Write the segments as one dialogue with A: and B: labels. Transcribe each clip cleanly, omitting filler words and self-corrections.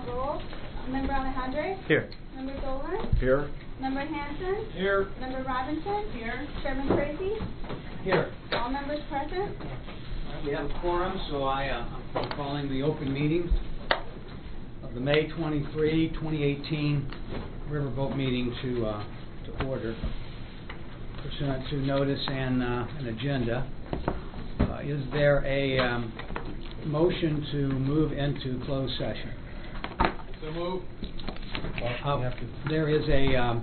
A: call roll. Member Alejandre?
B: Here.
A: Member Dolan?
B: Here.
A: Member Hanson?
B: Here.
A: Member Robinson? Here. Chairman Tracy?
B: Here.
A: All members present?
C: We have a quorum, so I'm calling the open meeting of the May 23, 2018 Riverboat meeting to order. Pursuant to notice and an agenda, is there a motion to move into closed session?
B: So move.
C: There is a.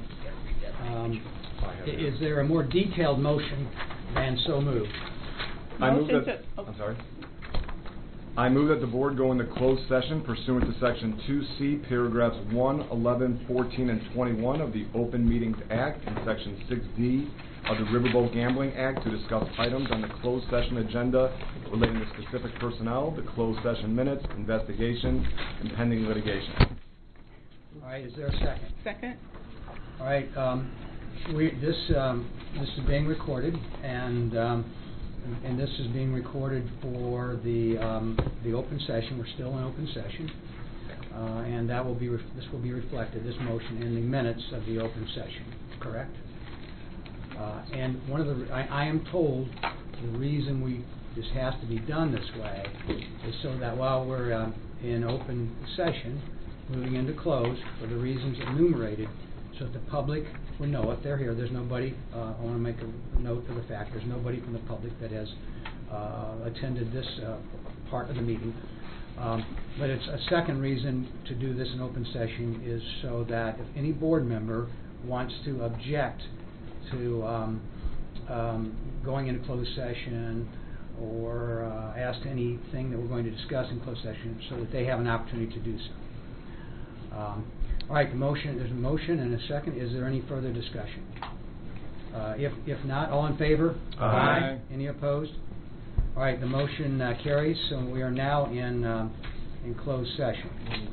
C: Is there a more detailed motion than so moved?
D: I move that. I'm sorry. I move that the board go into closed session pursuant to Section 2C, paragraphs 1, 11, 14, and 21 of the Open Meetings Act and Section 6D of the Riverboat Gambling Act to discuss items on the closed session agenda relating to specific personnel, the closed session minutes, investigations, and pending litigation.
C: All right. Is there a second?
E: Second.
C: All right. This is being recorded, and this is being recorded for the open session. We're still in open session, and that will be this will be reflected, this motion, in the minutes of the open session. Correct. And one of the I am told the reason this has to be done this way is so that while we're in open session, moving into closed for the reasons enumerated, so that the public will know if they're here. There's nobody, I want to make a note of the fact, there's nobody from the public that has attended this part of the meeting. But it's a second reason to do this in open session is so that if any board member wants to object to going into closed session or ask anything that we're going to discuss in closed session, so that they have an opportunity to do so. All right, there's a motion and a second. Is there any further discussion? If not, all in favor?
D: Aye.
C: Any opposed? All right, the motion carries, so we are now in closed session.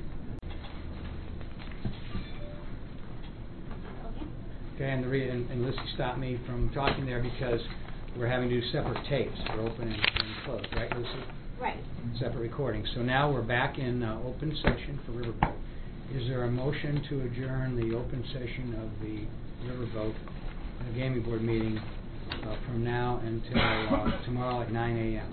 C: Okay, and Lucy stopped me from talking there because we're having to do separate tapes for open and closed, right, Lucy?
A: Right.
C: Separate recordings. So now we're back in open session for Riverboat. Is there a motion to adjourn the open session of the Riverboat Gaming Board meeting from now until tomorrow at 9 a.m.?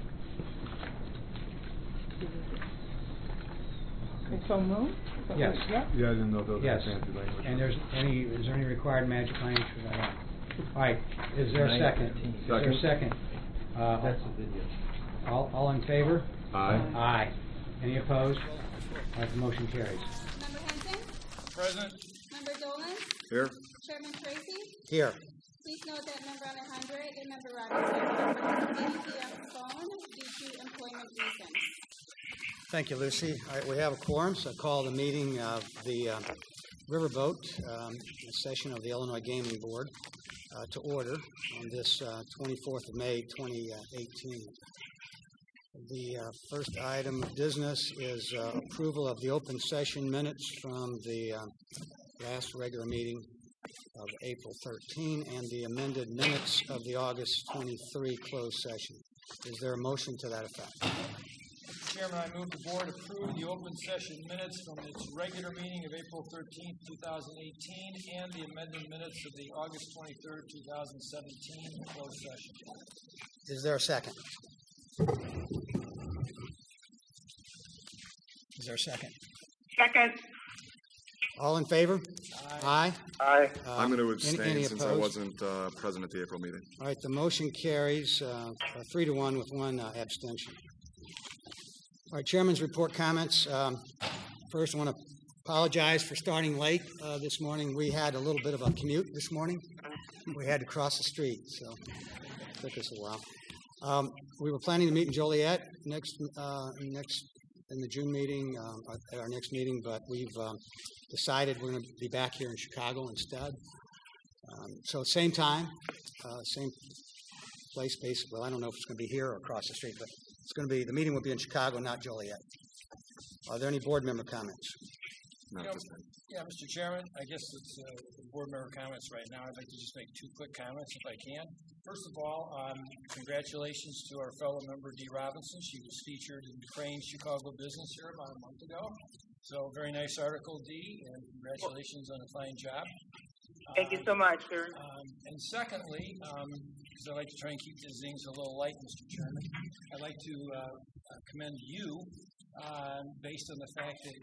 E: So move?
C: Yes.
D: Yeah, I didn't know those
C: Yes.
D: fancy language.
C: And is there any required magic language for that? All right. Is there a second? Is there a second?
B: That's the video.
C: All in favor?
D: Aye.
C: Aye. Any opposed? All right, the motion carries.
A: Member Hanson?
B: Present.
A: Member Dolan?
D: Here.
A: Chairman Tracy?
C: Here.
A: Please note that Member Alejandre and Member Robinson are participating via phone due to employment reasons.
C: Thank you, Lucy. All right, we have a quorum, so I call the meeting of the Riverboat session of the Illinois Gaming Board to order on this 24th of May, 2018. The first item of business is approval of the open session minutes from the last regular meeting of April 13 and the amended minutes of the August 23 closed session. Is there a motion to that effect?
F: Chairman, I move the board approve the open session minutes from its regular meeting of April 13, 2018, and the amended minutes of the August 23, 2017 closed session.
C: Is there a second? Is there a second?
E: Second.
C: All in favor? Aye.
B: Aye.
D: I'm going to abstain
C: any
D: since
C: opposed?
D: I wasn't present at the April meeting.
C: All right, the motion carries 3-1 with one abstention. All right, Chairman's report comments. First, I want to apologize for starting late this morning. We had a little bit of a commute this morning. We had to cross the street, so it took us a while. We were planning to meet in Joliet next in the June meeting, at our next meeting, but we've decided we're going to be back here in Chicago instead. So same time, same place, basically. Well, I don't know if it's going to be here or across the street, but it's going to be, the meeting will be in Chicago, not Joliet. Are there any board member comments?
F: Yeah, Mr. Chairman, I guess it's board member comments right now. I'd like to just make two quick comments if I can. First of all, congratulations to our fellow member Dee Robinson. She was featured in Crane's Chicago Business here about a month ago. So very nice article, Dee, and congratulations on a fine job.
E: Thank you so much, sir.
F: And secondly, because I like to try and keep the zings a little light, Mr. Chairman, I'd like to commend you based on the fact that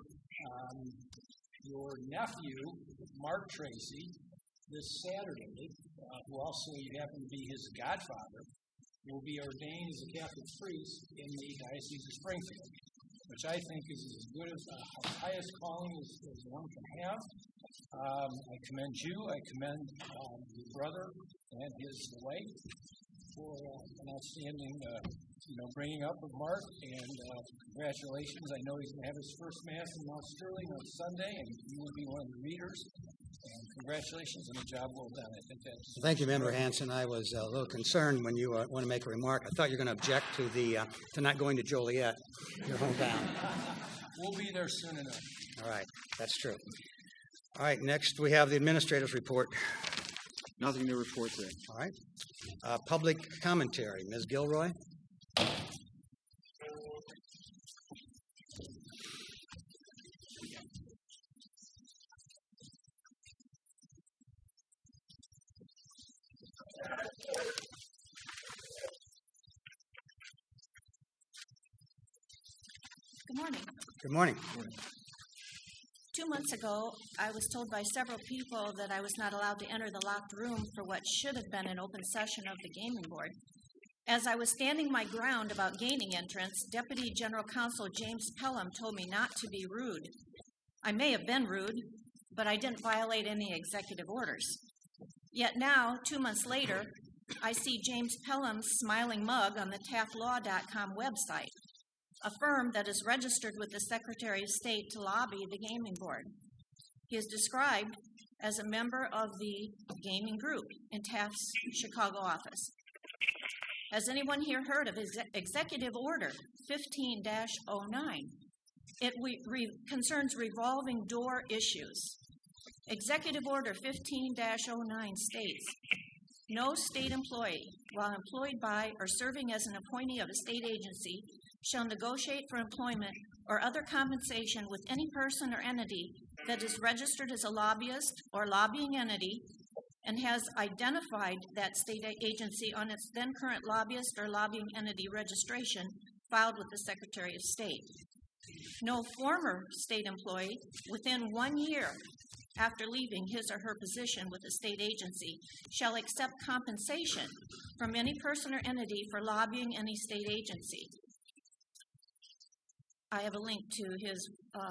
F: your nephew, Mark Tracy, this Saturday, who also you happen to be his godfather, will be ordained as a Catholic priest in the Diocese of Springfield, which I think is as good as the highest calling as one can have. I commend you. I commend your brother and his wife for an outstanding, bringing up of Mark, and congratulations. I know he's going to have his first Mass in Mount Sterling on Sunday, and you will be one of the readers. And congratulations on a job well done. I think that's...
C: Thank you, Member Hanson. I was a little concerned when you want to make a remark. I thought you were going to object to not going to Joliet, your hometown.
F: We'll be there soon enough.
C: All right, that's true. All right, next we have the administrator's report.
D: Nothing to report today.
C: All right. Public commentary. Ms. Gilroy?
G: Good morning.
C: Good morning.
G: 2 months ago, I was told by several people that I was not allowed to enter the locked room for what should have been an open session of the gaming board. As I was standing my ground about gaining entrance, Deputy General Counsel James Pelham told me not to be rude. I may have been rude, but I didn't violate any executive orders. Yet now, 2 months later, I see James Pelham's smiling mug on the TAFlaw.com website, a firm that is registered with the Secretary of State to lobby the gaming board. He is described as a member of the gaming group in Taft's Chicago office. Has anyone here heard of his Executive Order 15-09? It concerns revolving door issues. Executive Order 15-09 states, no state employee, while employed by or serving as an appointee of a state agency, shall negotiate for employment or other compensation with any person or entity that is registered as a lobbyist or lobbying entity and has identified that state agency on its then current lobbyist or lobbying entity registration filed with the Secretary of State. No former state employee within 1 year after leaving his or her position with a state agency shall accept compensation from any person or entity for lobbying any state agency. I have a link to his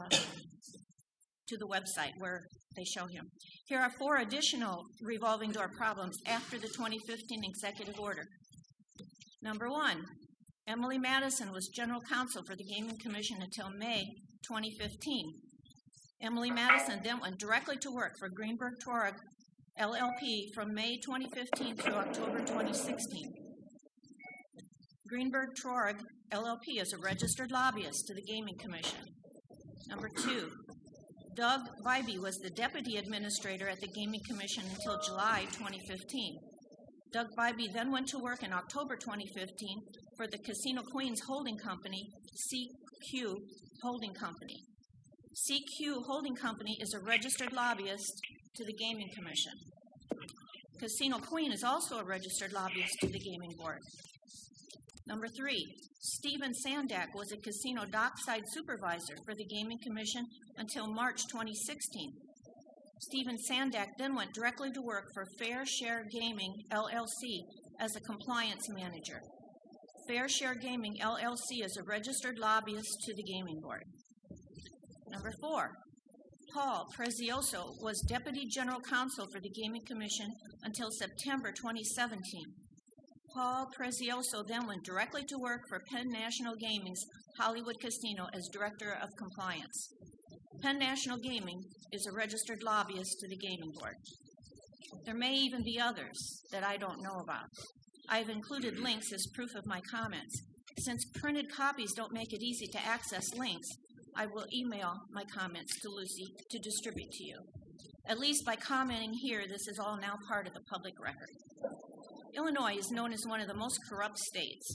G: to the website where they show him. Here are 4 additional revolving door problems after the 2015 executive order. Number 1, Emily Madison was general counsel for the Gaming Commission until May 2015. Emily Madison then went directly to work for Greenberg Traurig LLP from May 2015 through October 2016. Greenberg Traurig LLP is a registered lobbyist to the Gaming Commission. Number 2, Doug Vibey was the deputy administrator at the Gaming Commission until July 2015. Doug Vibey then went to work in October 2015 for the Casino Queens holding company, CQ Holding Company. CQ Holding Company is a registered lobbyist to the Gaming Commission. Casino Queen is also a registered lobbyist to the Gaming Board. Number 3, Stephen Sandak was a casino dockside supervisor for the Gaming Commission until March 2016. Stephen Sandak then went directly to work for Fair Share Gaming, LLC, as a compliance manager. Fair Share Gaming, LLC is a registered lobbyist to the Gaming Board. Number 4, Paul Prezioso was Deputy General Counsel for the Gaming Commission until September 2017. Paul Prezioso then went directly to work for Penn National Gaming's Hollywood Casino as Director of Compliance. Penn National Gaming is a registered lobbyist to the Gaming Board. There may even be others that I don't know about. I've included links as proof of my comments. Since printed copies don't make it easy to access links, I will email my comments to Lucy to distribute to you. At least by commenting here, this is all now part of the public record. Illinois is known as one of the most corrupt states.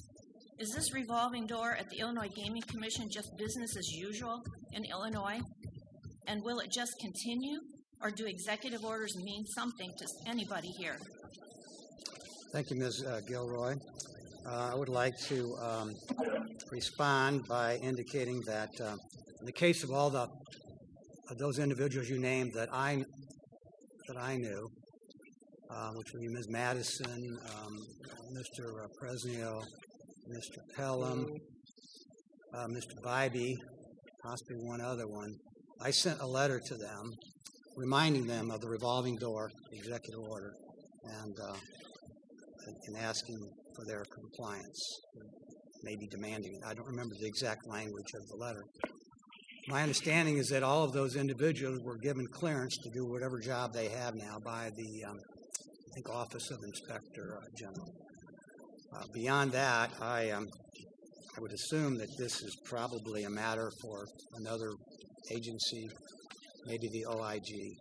G: Is this revolving door at the Illinois Gaming Commission just business as usual in Illinois? And will it just continue, or do executive orders mean something to anybody here?
C: Thank you, Ms. Gilroy. I would like to respond by indicating that in the case of all of those individuals you named that I knew, which would be Ms. Madison, Mr. Presnio, Mr. Pelham, Mr. Bybee, possibly one other one, I sent a letter to them reminding them of the revolving door executive order and asking for their compliance, maybe demanding it. I don't remember the exact language of the letter. My understanding is that all of those individuals were given clearance to do whatever job they have now by the, I think, Office of Inspector General. Beyond that, I would assume that this is probably a matter for another agency, maybe the OIG.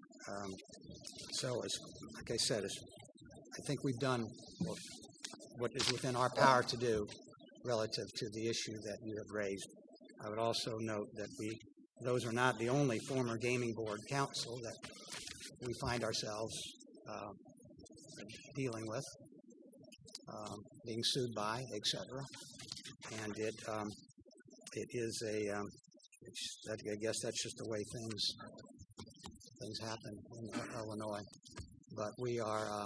C: So, like I said, I think we've done what is within our power to do relative to the issue that you have raised. I would also note that those are not the only former gaming board counsel that we find ourselves dealing with, being sued by, etc. And it is I guess that's just the way things happen in Illinois. But we are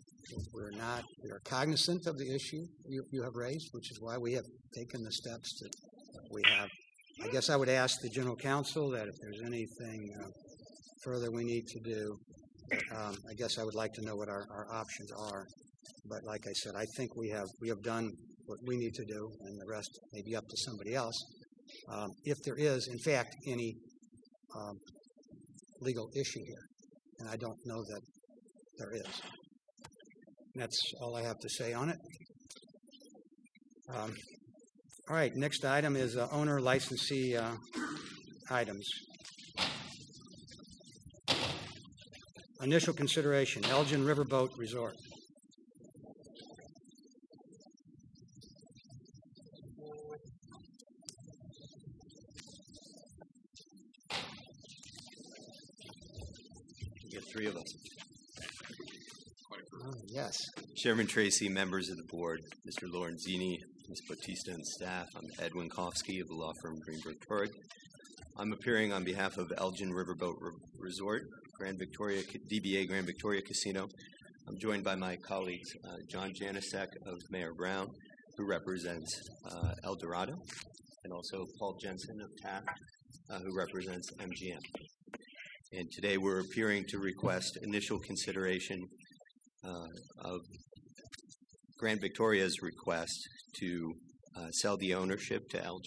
C: cognizant of the issue you have raised, which is why we have taken the steps that we have. I guess I would ask the General Counsel that if there's anything further we need to do, I guess I would like to know what our options are. But like I said, I think we have done what we need to do, and the rest may be up to somebody else. If there is, in fact, any legal issue here, and I don't know that there is. That's all I have to say on it. All right, next item is owner licensee items. Initial consideration, Elgin Riverboat Resort.
H: You get three of us.
C: Yes.
H: Chairman Tracy, members of the board, Mr. Lorenzini, Ms. Bautista, and staff. I'm Ed Winkowski of the law firm Greenberg Torg. I'm appearing on behalf of Elgin Riverboat Resort, DBA Grand Victoria Casino. I'm joined by my colleagues, John Janisek of Mayor Brown, who represents El Dorado, and also Paul Jensen of Taft, who represents MGM. And today we're appearing to request initial consideration of Grand Victoria's request to sell the ownership to El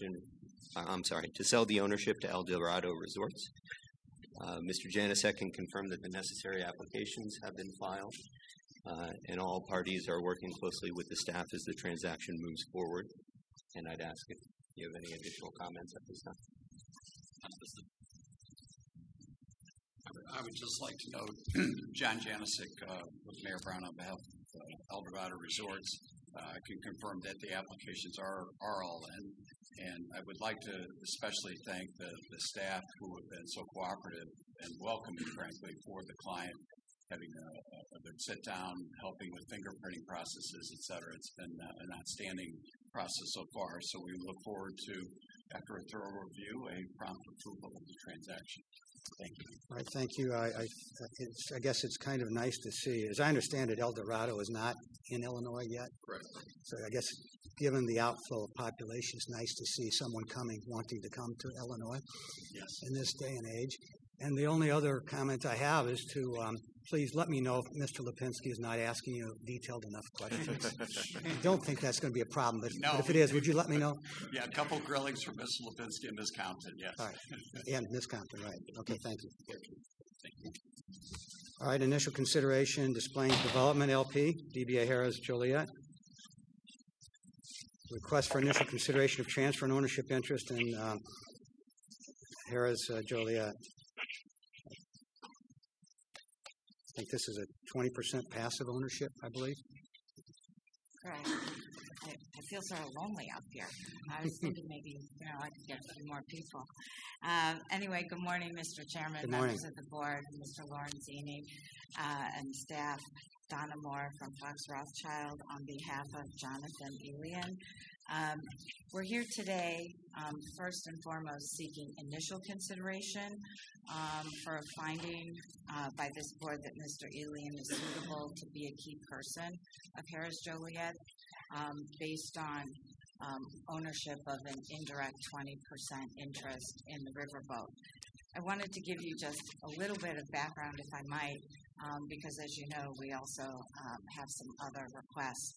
H: Dorado Resorts. Mr. Janisek can confirm that the necessary applications have been filed, and all parties are working closely with the staff as the transaction moves forward. And I'd ask if you have any additional comments at this time.
I: I would just like to note John Janisek with Mayor Brown on behalf of El Dorado Resorts. I can confirm that the applications are all in, and I would like to especially thank the staff who have been so cooperative and welcoming, frankly, for the client, having a good sit down, helping with fingerprinting processes, et cetera. It's been an outstanding process so far, so we look forward to, after a thorough review, a prompt approval of the transaction. Thank you.
C: All right, thank you. I guess it's kind of nice to see. As I understand it, El Dorado is not in Illinois yet.
I: Correct.
C: So I guess given the outflow of population, it's nice to see someone wanting to come to Illinois in this day and age. And the only other comment I have is to please let me know if Mr. Lipinski is not asking you detailed enough questions. I don't think that's going to be a problem, but if it is, would you let me know?
I: Yeah, a couple of grillings from Mr. Lipinski and Ms. Compton, yes.
C: All right. And Ms. Compton, right. Okay, thank you. Thank you. All right, initial consideration, Displaying Development LP, DBA Harrah's Joliet. Request for initial consideration of transfer and ownership interest in Harrah's Joliet. I think this is a 20% passive ownership, I believe.
G: Correct.
J: I feel sort of lonely up here. I was thinking maybe, I could get a few more people. Anyway, good morning, Mr. Chairman,
C: Good morning.
J: members of the board, Mr. Lorenzini, and staff. Donna Moore from Fox Rothschild on behalf of Jonathan Elian. We're here today, first and foremost, seeking initial consideration for a finding by this board that Mr. Elian is suitable to be a key person of Harrah's Joliet based on ownership of an indirect 20% interest in the riverboat. I wanted to give you just a little bit of background, if I might, because as you know, we also have some other requests.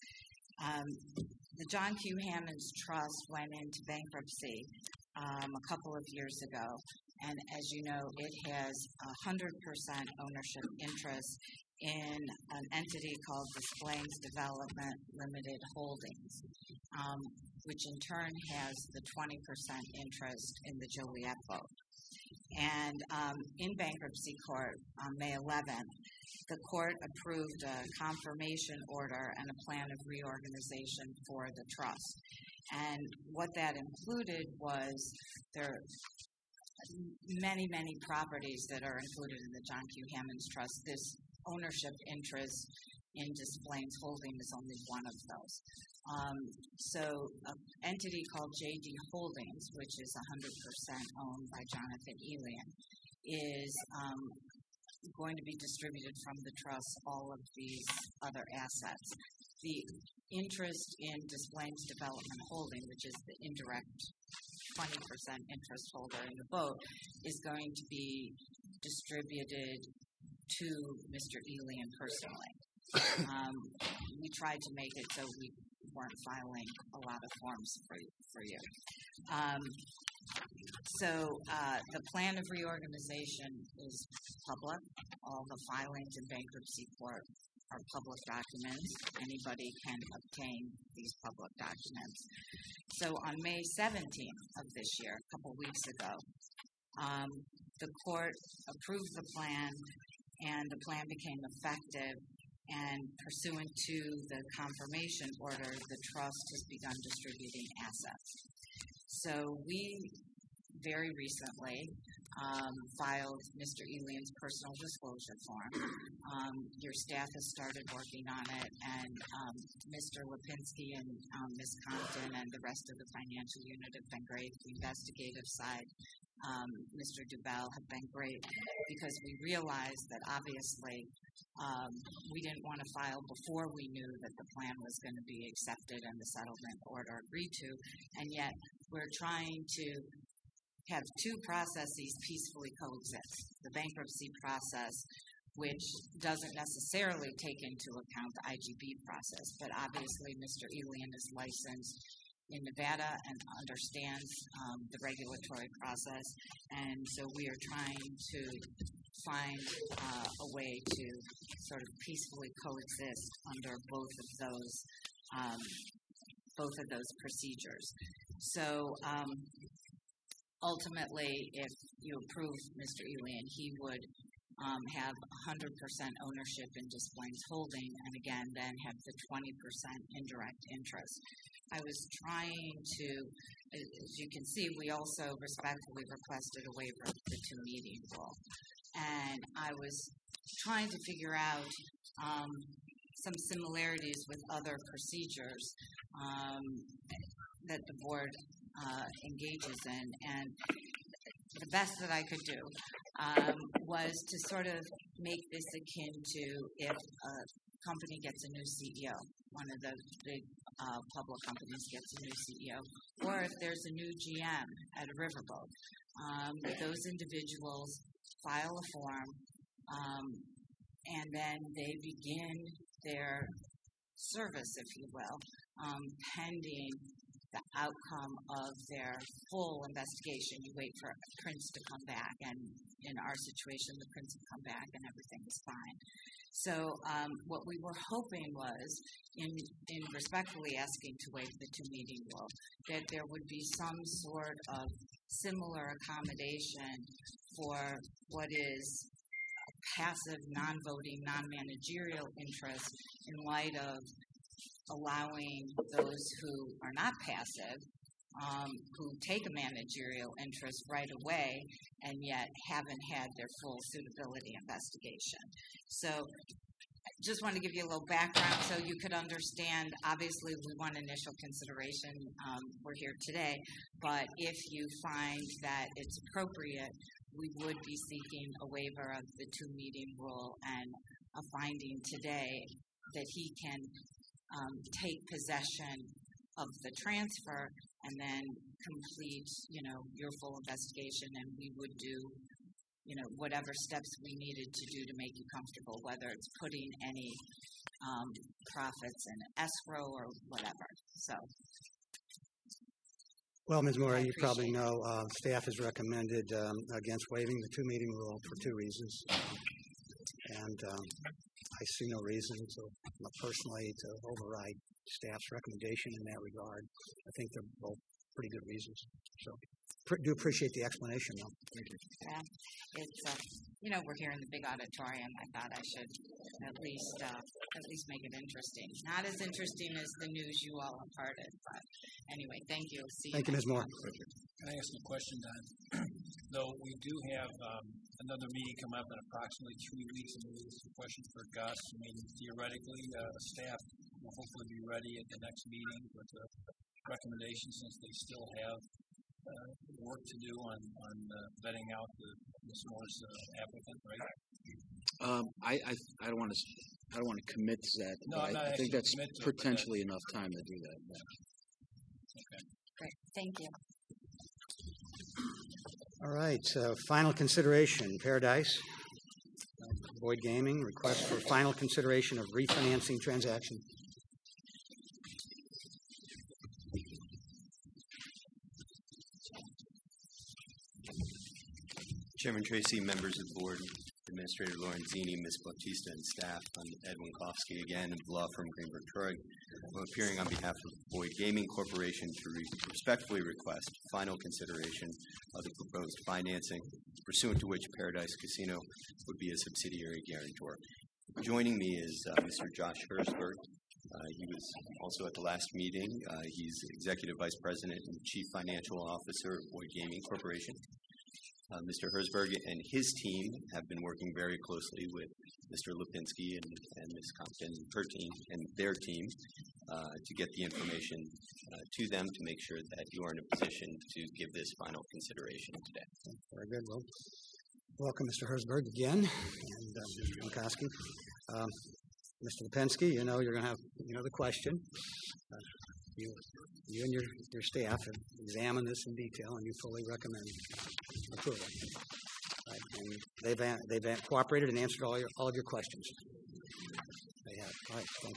J: The John Q. Hammonds Trust went into bankruptcy a couple of years ago, and as you know, it has 100% ownership interest in an entity called Displays Development Limited Holdings, which in turn has the 20% interest in the Joliet boat. And in bankruptcy court on May 11th, the court approved a confirmation order and a plan of reorganization for the trust. And what that included was there are many, many properties that are included in the John Q. Hammonds Trust. This ownership interest in Displays Holding is only one of those. So an entity called JD Holdings, which is 100% owned by Jonathan Elian, is going to be distributed from the trust all of these other assets. The interest in Displays Development Holding, which is the indirect 20% interest holder in the boat, is going to be distributed to Mr. Elian personally. We tried to make it so we weren't filing a lot of forms for you. So the plan of reorganization is public. All the filings in bankruptcy court are public documents. Anybody can obtain these public documents. So on May 17th of this year, a couple weeks ago, the court approved the plan, and the plan became effective. And pursuant to the confirmation order, the trust has begun distributing assets. So we very recently filed Mr. Elian's personal disclosure form. Your staff has started working on it, and Mr. Lipinski and Ms. Compton and the rest of the financial unit have been great. The investigative side, Mr. Dubell, have been great because we realized that obviously we didn't want to file before we knew that the plan was going to be accepted and the settlement order agreed to, and yet we're trying to have two processes peacefully coexist. The bankruptcy process, which doesn't necessarily take into account the IGB process, but obviously Mr. Elian is licensed in Nevada and understands the regulatory process, and so we are trying to find a way to sort of peacefully coexist under both of those procedures. So ultimately, if you approve Mr. Elian, he would have 100% ownership in Displays Holding, and again, then have the 20% indirect interest. I was trying to, as you can see, we also respectfully requested a waiver of the two-meeting rule. And I was trying to figure out some similarities with other procedures that the board engages in. And the best that I could do was to sort of make this akin to if a company gets a new CEO, one of the big public companies gets a new CEO, or if there's a new GM at a riverboat. Those individuals file a form, and then they begin their service, if you will, pending the outcome of their full investigation. You wait for Prince to come back, and in our situation, the Prince had come back and everything was fine. So what we were hoping was, in respectfully asking to waive the two-meeting rule, that there would be some sort of similar accommodation for what is a passive, non-voting, non-managerial interest in light of allowing those who are not passive, who take a managerial interest right away and yet haven't had their full suitability investigation. So just want to give you a little background so you could understand. Obviously, we want initial consideration. We're here today, but if you find that it's appropriate, we would be seeking a waiver of the 2-meeting rule and a finding today that he can take possession of the transfer and then complete, your full investigation, and we would do, whatever steps we needed to do to make you comfortable, whether it's putting any profits in escrow or whatever. So.
K: Well, Ms. Moore, you probably know staff has recommended against waiving the 2-meeting rule for 2 reasons. And I see no reason personally to override staff's recommendation in that regard. I think they're both pretty good reasons. So do appreciate the explanation, though. Thank you.
J: Yeah, it's we're here in the big auditorium. I thought I should at least make it interesting. Not as interesting as the news you all imparted, but anyway, thank you.
K: Thank you, Ms. Moore.
F: Can I ask a question, Don? Though we do have another meeting come up in approximately 3 weeks, and this is a question for Gus. I mean, theoretically, staff will hopefully be ready at the next meeting with a recommendation, since they still have work to do on vetting out Ms. Moore's applicant, right?
L: I don't want to commit to that,
F: no,
L: but I think that's potentially enough time to do that. Yeah.
F: Okay.
J: Great. Thank you.
K: All right. Final consideration. Paradise. Boyd Gaming. Request for final consideration of refinancing transaction.
H: Chairman Tracy, members of the board, Administrator Lorenzini, Ms. Bautista, and staff, I'm Ed Winkowski again of the law firm Greenberg Treurig. I'm appearing on behalf of Boyd Gaming Corporation to respectfully request final consideration of the proposed financing, pursuant to which Paradise Casino would be a subsidiary guarantor. Joining me is Mr. Josh Herzberg. He was also at the last meeting. He's Executive Vice President and Chief Financial Officer of Boyd Gaming Corporation. Mr. Herzberg and his team have been working very closely with Mr. Lipinski and Ms. Compton, her team, and their team to get the information to them to make sure that you are in a position to give this final consideration today.
K: Very good. Well, welcome, Mr. Herzberg, again, and Mr. Winkowski. Mr. Lipinski, you're going to have, the question. You and your staff have examined this in detail, and you fully recommend approval. Right. And they've cooperated and answered all of your questions. They have. All right. Thank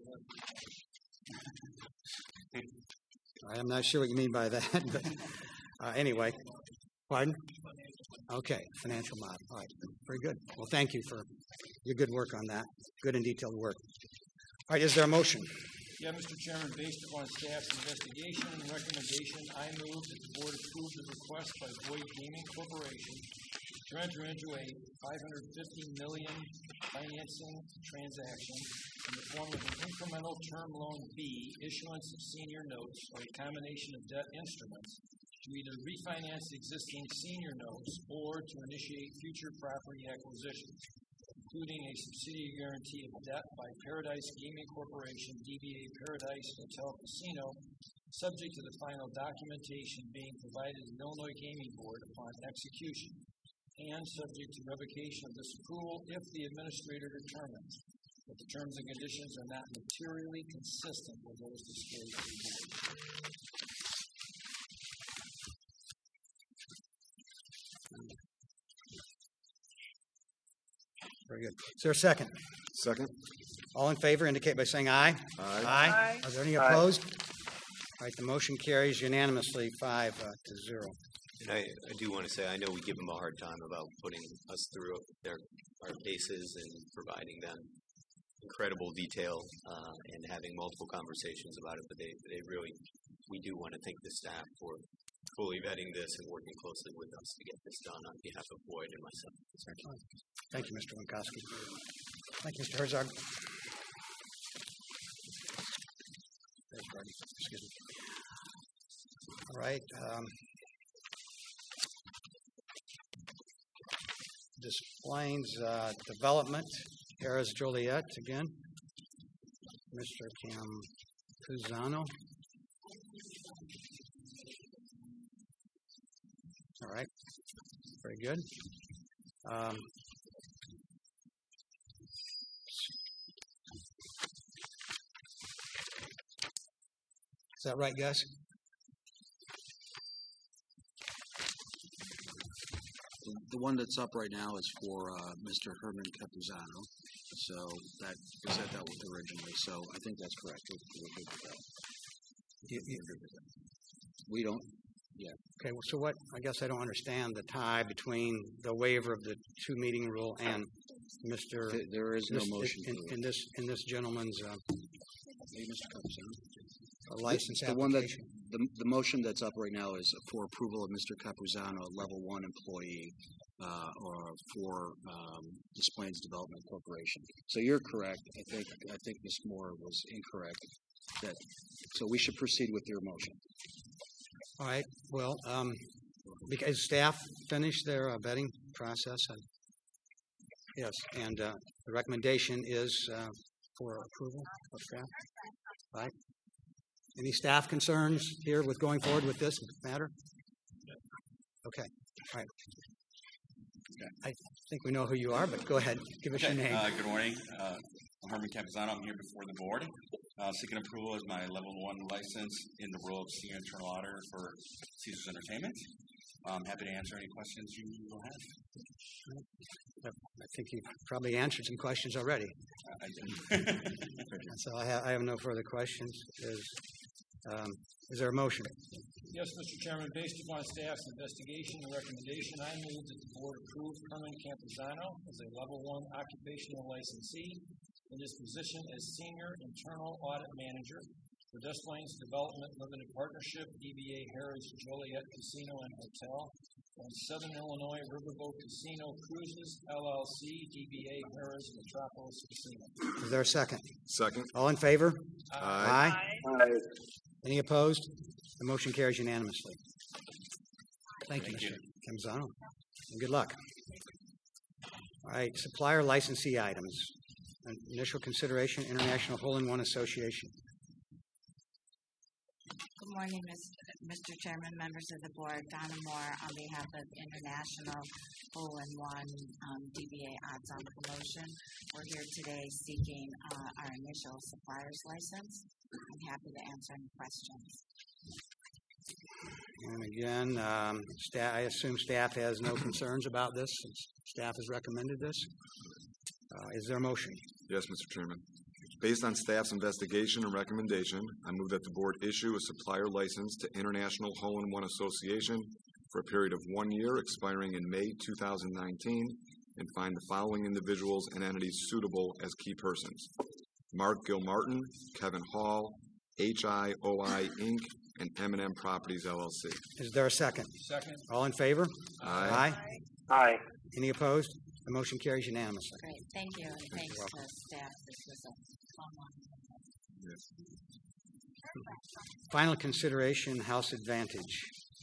K: you. I'm not sure what you mean by that, but anyway. Pardon? Okay. Financial model. All right. Very good. Well, thank you for your good work on that. Good and detailed work. All right. Is there a motion?
F: Yeah, Mr. Chairman, based upon staff's investigation and recommendation, I move that the board approve the request by Boyd Gaming Corporation to enter into a $550 million financing transaction in the form of an incremental term loan B, issuance of senior notes, or a combination of debt instruments to either refinance existing senior notes or to initiate future property acquisitions, including a subsidiary guarantee of debt by Paradise Gaming Corporation, DBA Paradise Hotel Casino, subject to the final documentation being provided to the Illinois Gaming Board upon execution, and subject to revocation of this approval if the administrator determines that the terms and conditions are not materially consistent with those disclosed to the board.
K: Very good. Is there a second?
D: Second.
K: All in favor indicate by saying aye.
D: Aye.
K: Aye. Are there any opposed? All right, the motion carries unanimously 5-0.
H: And I do want to say, I know we give them a hard time about putting us through our paces and providing them incredible detail and having multiple conversations about it, but we do want to thank the staff for fully vetting this and working closely with us to get this done on behalf of Boyd and myself.
K: Thank you, Mr. Winkowski. Thank you, Mr. Herzog. Excuse me. All right. Des Plaines Development, Harris Joliet again. Mr. Campuzano. All right. Very good. Is that right, Gus?
L: The one that's up right now is for Mr. Herman Campuzano. So that we said that was originally. So I think that's correct. We're good with that. We don't. Yeah.
K: Okay. Well, so what? I guess I don't understand the tie between the waiver of the two-meeting rule and Mr.
L: There is no motion
K: in this gentleman's
L: Mr. Campuzano.
K: License
L: the
K: application.
L: One that the motion that's up right now is for approval of Mr. Campuzano, level 1 employee, or for Des Plaines Development Corporation. So you're correct. I think Ms. Moore was incorrect. So we should proceed with your motion.
K: All right. Well, because staff finished their vetting process. Yes, and the recommendation is for approval of staff. All right. Any staff concerns here with going forward with this matter? Okay. All right. I think we know who you are, but go ahead. Give us your name.
M: Good morning. I'm Herman Campuzano. I'm here before the board, seeking approval as my level 1 license in the role of senior internal auditor for Caesars Entertainment. I'm happy to answer any questions you will have.
K: I think you've probably answered some questions already.
M: I did.
K: So I have no further questions. Is there a motion?
F: Yes, Mr. Chairman, based upon staff's investigation and recommendation, I move that the board approve Herman Campuzano as a level 1 occupational licensee in his position as senior internal audit manager for Des Plaines Development Limited Partnership, DBA Harris Joliet Casino and Hotel, and Southern Illinois Riverboat Casino Cruises, LLC, DBA Harris Metropolis Casino.
K: Is there a second?
D: Second.
K: All in favor?
D: Aye.
K: Aye. Any opposed? The motion carries unanimously. Thank you, Mr. Campuzano. And good luck. All right, supplier licensee items. Initial consideration, International Hole-in-One Association.
J: Good morning, Mr. Chairman, members of the board. Donna Moore on behalf of International Hole-in-One DBA Odds-On Promotion. We're here today seeking our initial supplier's license. I'm happy to answer any questions.
K: And again, I assume staff has no concerns about this, since staff has recommended this. Is there a motion?
D: Yes, Mr. Chairman. Based on staff's investigation and recommendation, I move that the board issue a supplier license to International Hole-in-One Association for a period of 1 year expiring in May 2019 and find the following individuals and entities suitable as key persons: Mark Gilmartin, Kevin Hall, HIOI Inc., and M&M Properties LLC.
K: Is there a second?
F: Second.
K: All in favor?
D: Aye.
K: Aye. Any opposed? The motion carries unanimously.
J: Great. Thank you. And thanks to staff. This was a fun one.
D: Yes.
K: Final consideration, House Advantage.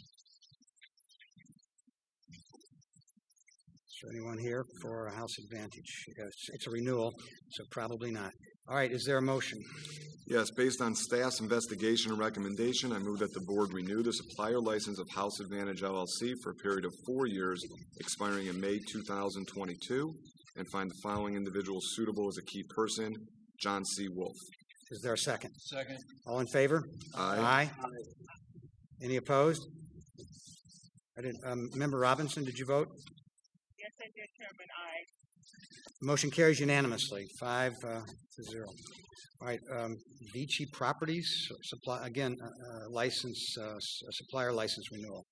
K: Is there anyone here for a House Advantage? It's a renewal, so probably not. All right, is there a motion?
D: Yes, based on staff's investigation and recommendation, I move that the board renew the supplier license of House Advantage LLC for a period of 4 years, expiring in May 2022, and find the following individuals suitable as a key person: John C. Wolf.
K: Is there a second?
F: Second.
K: All in favor?
D: Aye.
K: Any opposed? Member Robinson, did you vote?
E: Yes, I did, Chairman. Aye.
K: Motion carries unanimously, 5-0. All right, Vici Properties supply again, license, supplier license renewal.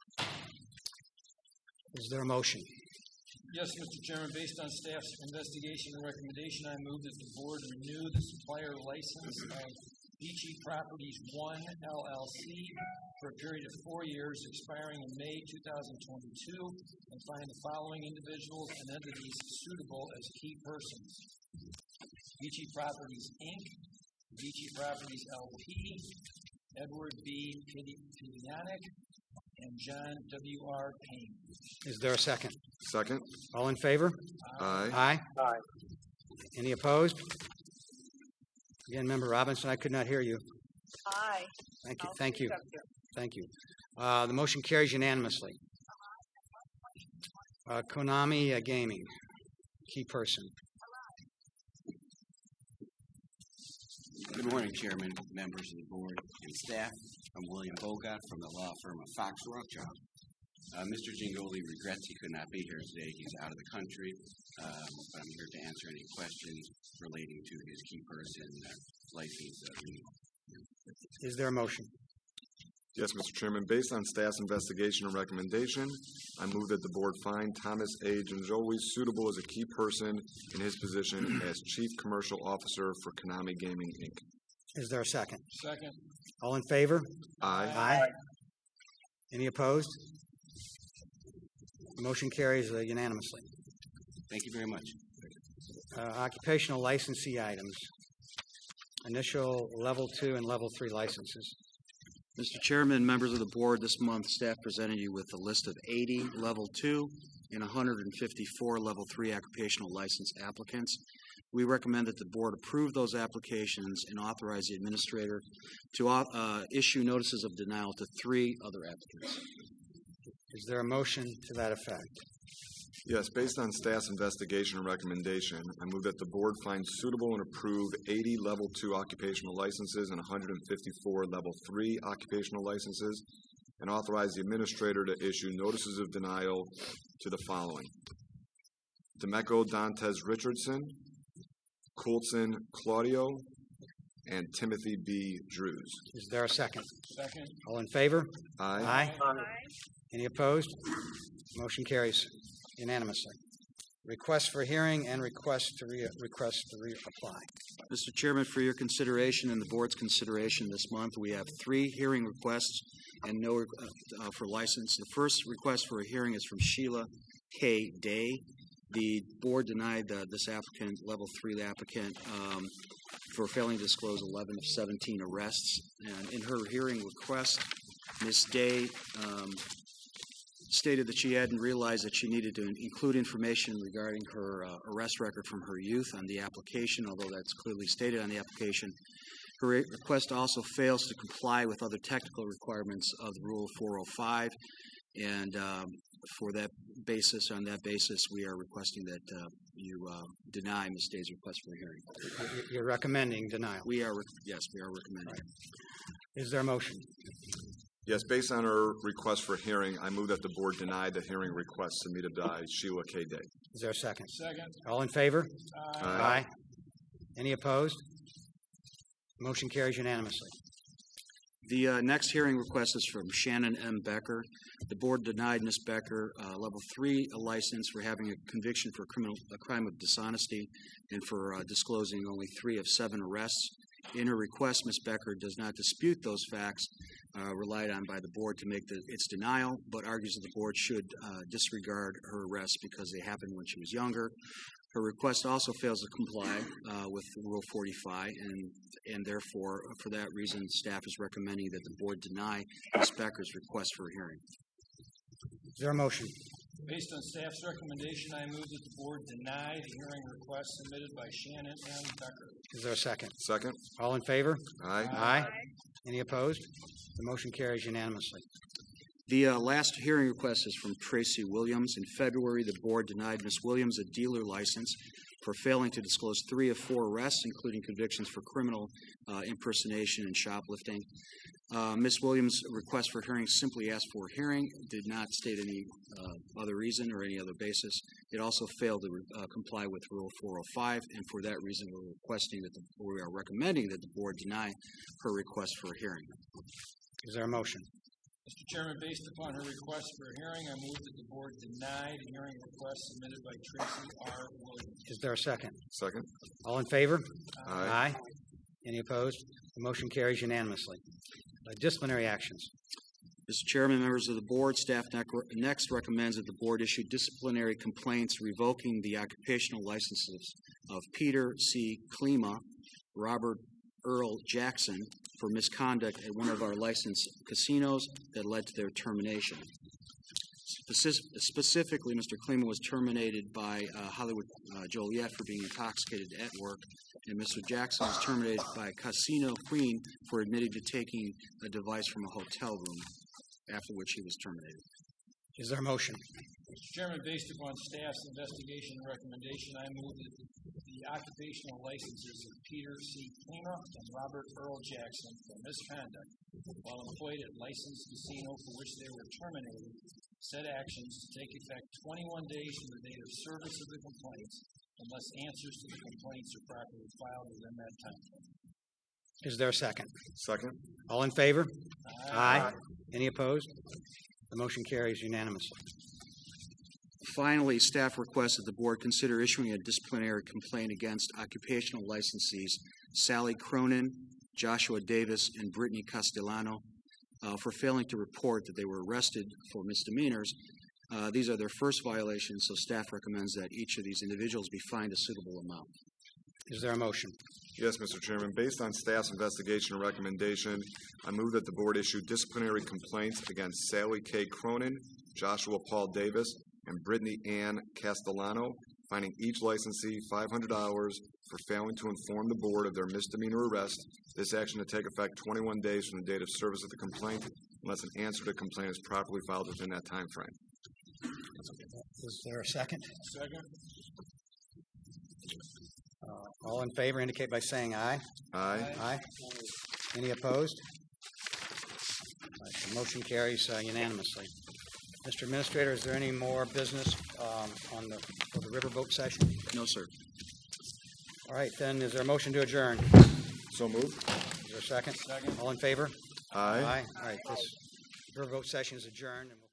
K: Is there a motion?
F: Yes, Mr. Chairman, based on staff's investigation and recommendation, I move that the board renew the supplier license of Vici Properties 1 LLC for a period of 4 years, expiring in May 2022, and find the following individuals and entities suitable as key persons: Vici Properties Inc., Vici Properties LP, Edward B. Pidyanik, and John W.R. Payne.
K: Is there a second?
D: Second.
K: All in favor?
D: Aye.
K: Aye.
F: Aye.
K: Any opposed? Again, Member Robinson, I could not hear you.
E: Aye.
K: Thank you. Thank you. Thank you. The motion carries unanimously. Konami Gaming, key person.
I: Good morning, Chairman, members of the board, and staff. I'm William Bogart from the law firm of Fox Rothschild. Mr. Gingoli regrets he could not be here today. He's out of the country, but I'm here to answer any questions relating to his key person license renewal.
K: Is there a motion?
D: Yes, Mr. Chairman. Based on staff's investigation and recommendation, I move that the board find Thomas A. Gingoli suitable as a key person in his position as Chief Commercial Officer for Konami Gaming, Inc.
K: Is there a second?
F: Second.
K: All in favor?
D: Aye.
K: Aye. Any opposed? The motion carries unanimously.
I: Thank you very much.
K: Occupational licensee items. Initial level 2 and level 3 licenses.
L: Mr. Chairman, members of the board, this month staff presented you with a list of 80 Level 2 and 154 Level 3 occupational license applicants. We recommend that the board approve those applications and authorize the administrator to issue notices of denial to 3 other applicants.
K: Is there a motion to that effect?
D: Yes, based on staff's investigation and recommendation, I move that the board find suitable and approve 80 Level 2 occupational licenses and 154 Level 3 occupational licenses, and authorize the administrator to issue notices of denial to the following: Demeco Dantes Richardson, Coulson Claudio, and Timothy B. Drews.
K: Is there a second?
F: Second.
K: All in favor?
D: Aye.
K: Aye. Any opposed? Motion carries unanimously. Request for hearing and request to reapply.
L: Mr. Chairman, for your consideration and the board's consideration this month, we have 3 hearing requests and no for license. The first request for a hearing is from Sheila K. Day. The board denied this applicant, Level 3 applicant, for failing to disclose 11 of 17 arrests. And in her hearing request, Ms. Day stated that she hadn't realized that she needed to include information regarding her arrest record from her youth on the application, although that's clearly stated on the application. Her request also fails to comply with other technical requirements of the Rule 405, and on that basis, we are requesting that you deny Ms. Day's request for a hearing.
K: You're recommending denial?
L: Yes, we are recommending.
K: Is there a motion?
D: Yes, based on her request for hearing, I move that the board deny the hearing request submitted by Sheila K. Day.
K: Is there a second?
F: Second.
K: All in favor?
D: Aye.
K: Any opposed? Motion carries unanimously.
L: The next hearing request is from Shannon M. Becker. The board denied Ms. Becker Level 3 a license for having a conviction for a crime of dishonesty and for disclosing only 3 of 7 arrests. In her request, Ms. Becker does not dispute those facts relied on by the board to make its denial, but argues that the board should disregard her arrests because they happened when she was younger. Her request also fails to comply with Rule 45, and therefore, for that reason, staff is recommending that the board deny Ms. Becker's request for a hearing.
K: Is there a motion?
F: Based on staff's recommendation, I move that the board deny the hearing request submitted by Shannon M. Becker.
K: Is there a second?
D: Second.
K: All in favor?
D: Aye.
K: Aye. Any opposed? The motion carries unanimously.
L: The last hearing request is from Tracy Williams. In February, the board denied Ms. Williams a dealer license for failing to disclose 3 of 4 arrests, including convictions for criminal impersonation and shoplifting. Ms. Williams' request for hearing simply asked for a hearing, did not state any other reason or any other basis. It also failed to comply with Rule 405, and for that reason, we are recommending that the board deny her request for a hearing.
K: Is there a motion?
F: Mr. Chairman, based upon her request for a hearing, I move that the board deny the hearing request submitted by Tracy R. Williams.
K: Is there a second?
D: Second.
K: All in favor?
D: Aye.
K: Any opposed? The motion carries unanimously. Disciplinary actions.
L: Mr. Chairman, members of the board, staff next recommends that the board issue disciplinary complaints revoking the occupational licenses of Peter C. Klima, Robert Earl Jackson for misconduct at one of our licensed casinos that led to their termination. Specifically, Mr. Kleeman was terminated by Hollywood Joliet for being intoxicated at work, and Mr. Jackson was terminated by Casino Queen for admitting to taking a device from a hotel room, after which he was terminated.
K: Is there a motion?
F: Mr. Chairman, based upon staff's investigation and recommendation, I move that the occupational licenses of Peter C. Klima and Robert Earl Jackson for misconduct while employed at licensed casino for which they were terminated, said actions to take effect 21 days from the date of service of the complaints unless answers to the complaints are properly filed within that time.
K: Is there a second?
D: Second.
K: All in favor?
F: Aye.
K: Any opposed? The motion carries unanimously.
L: Finally, staff requests that the board consider issuing a disciplinary complaint against occupational licensees Sally Cronin, Joshua Davis, and Brittany Castellano for failing to report that they were arrested for misdemeanors. These are their first violations, so staff recommends that each of these individuals be fined a suitable amount.
K: Is there a motion?
D: Yes, Mr. Chairman. Based on staff's investigation and recommendation, I move that the board issue disciplinary complaints against Sally K. Cronin, Joshua Paul Davis, and Brittany Ann Castellano, fining each licensee $500 for failing to inform the board of their misdemeanor arrest. This action to take effect 21 days from the date of service of the complaint, unless an answer to the complaint is properly filed within that time frame.
K: Is there a second?
F: Second.
K: All in favor indicate by saying aye.
D: Aye.
K: Aye. Any opposed? All right, the motion carries unanimously. Mr. Administrator, is there any more business for the riverboat session?
L: No, sir.
K: All right, then is there a motion to adjourn?
D: So moved.
K: Is there a second?
F: Second.
K: All in favor?
D: Aye.
K: All right, this riverboat session is adjourned.